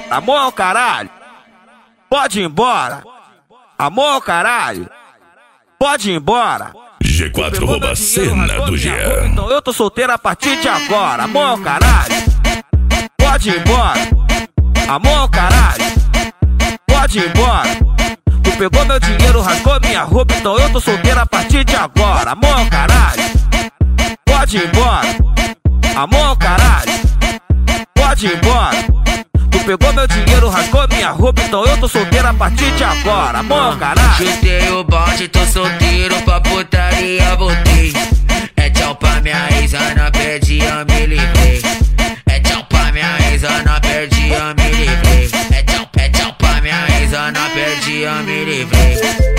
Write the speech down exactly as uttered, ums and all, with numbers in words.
Amor, caralho, pode ir embora. Amor, caralho, pode ir embora. G quatro rouba a cena do G. Então eu tô solteiro a partir de agora. Amor, caralho, pode ir embora. Amor, caralho, pode ir embora. Tu pegou meu dinheiro, rasgou minha roupa, então eu tô solteiro a partir de agora. Amor, caralho, pode ir embora. Amor, caralho, pode ir embora. Tu pegou meu dinheiro, rasgou minha roupa, então eu tô solteiro a partir de agora. Amor, caralho. Chutei o balde, tô solteiro, pra putaria voltei. É tchau pra minha ex, Ana, perdi, eu me livrei. É tchau pra minha ex, Ana, perdi, eu me livrei. É tchau, é tchau pra minha ex, Ana, perdi, eu me livrei.